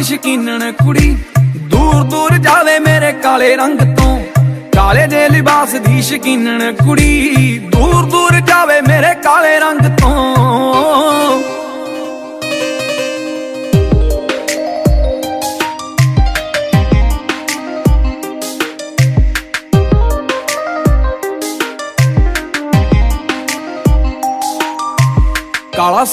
ਸ਼ਕੀਨਣ ਕੁੜੀ, ਦੂਰ ਦੂਰ ਜਾਵੇ ਮੇਰੇ ਕਾਲੇ ਰੰਗ ਤੋਂ। ਕਾਲੇ ਜੇ ਲਿਬਾਸ ਦੀ ਸ਼ਕੀਨਣ ਕੁੜੀ, ਦੂਰ ਦੂਰ ਜਾਵੇ ਮੇਰੇ ਕਾਲੇ ਰੰਗ ਤੋਂ। ਕਾਲਾ